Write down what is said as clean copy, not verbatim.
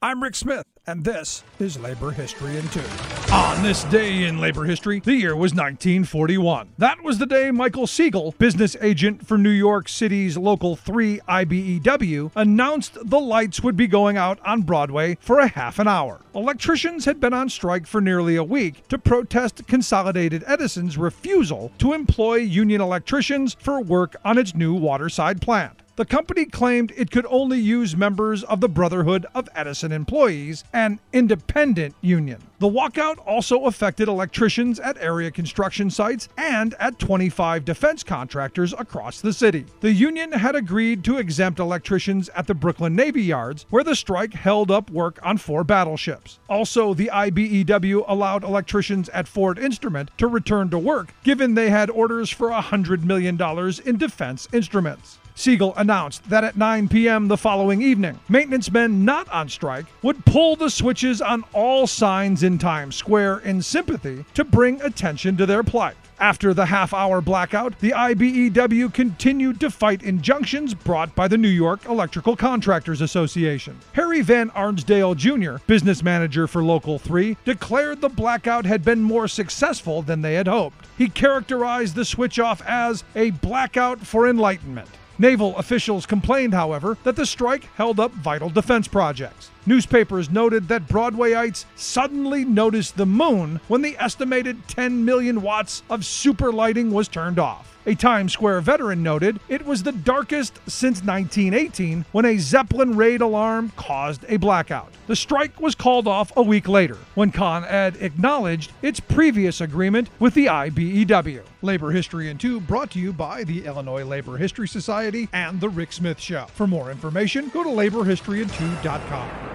I'm Rick Smith, and this is Labor History in 2. On this day in labor history, the year was 1941. That was the day Michael Siegel, business agent for New York City's Local 3 IBEW, announced the lights would be going out on Broadway for a half an hour. Electricians had been on strike for nearly a week to protest Consolidated Edison's refusal to employ union electricians for work on its new Waterside plant. The company claimed it could only use members of the Brotherhood of Edison Employees, an independent union. The walkout also affected electricians at area construction sites and at 25 defense contractors across the city. The union had agreed to exempt electricians at the Brooklyn Navy Yards, where the strike held up work on 4 battleships. Also, the IBEW allowed electricians at Ford Instrument to return to work, given they had orders for $100 million in defense instruments. Siegel announced that at 9 p.m. the following evening, maintenance men not on strike would pull the switches on all signs in Times Square in sympathy to bring attention to their plight. After the half-hour blackout, the IBEW continued to fight injunctions brought by the New York Electrical Contractors Association. Harry Van Arnsdale Jr., business manager for Local 3, declared the blackout had been more successful than they had hoped. He characterized the switch-off as a blackout for enlightenment. Naval officials complained, however, that the strike held up vital defense projects. Newspapers noted that Broadwayites suddenly noticed the moon when the estimated 10 million watts of super lighting was turned off. A Times Square veteran noted it was the darkest since 1918 when a Zeppelin raid alarm caused a blackout. The strike was called off a week later when Con Ed acknowledged its previous agreement with the IBEW. Labor History in 2 brought to you by the Illinois Labor History Society and The Rick Smith Show. For more information, go to laborhistoryin2.com.